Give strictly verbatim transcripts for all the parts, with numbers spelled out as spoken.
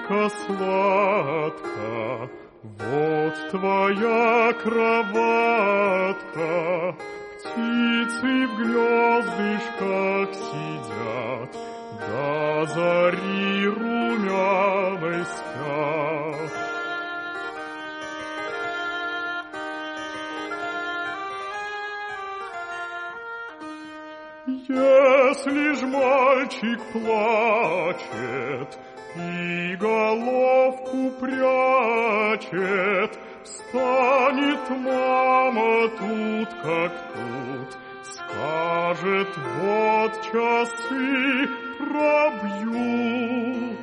детка, сладко, вот твоя кроватка. Птицы в гнездышках сидят, до зари румяной спят. Если ж мальчик плачет и головку прячет, встанет мама тут как тут, скажет, вот часы пробьют.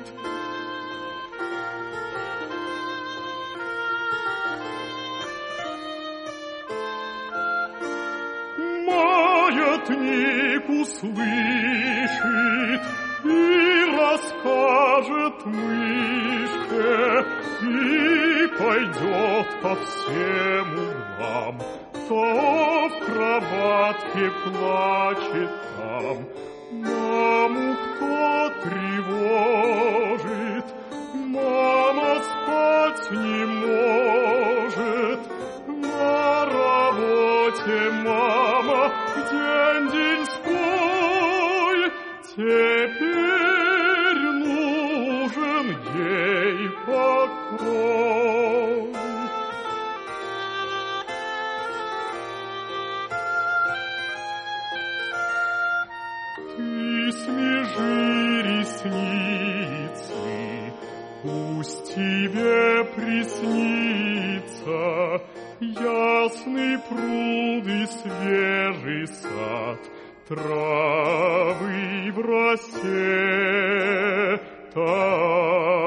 Маятник услышит и расскажет мышке, и пойдет по всем углам, кто в кроватке плачет там. Маму кто тревожит, мама спать не может, на работе мама день-деньской, теперь нужен ей покой. Ты смежи ресницы, пусть тебе приснится ясный пруд и свежий сад, травы в росе, так.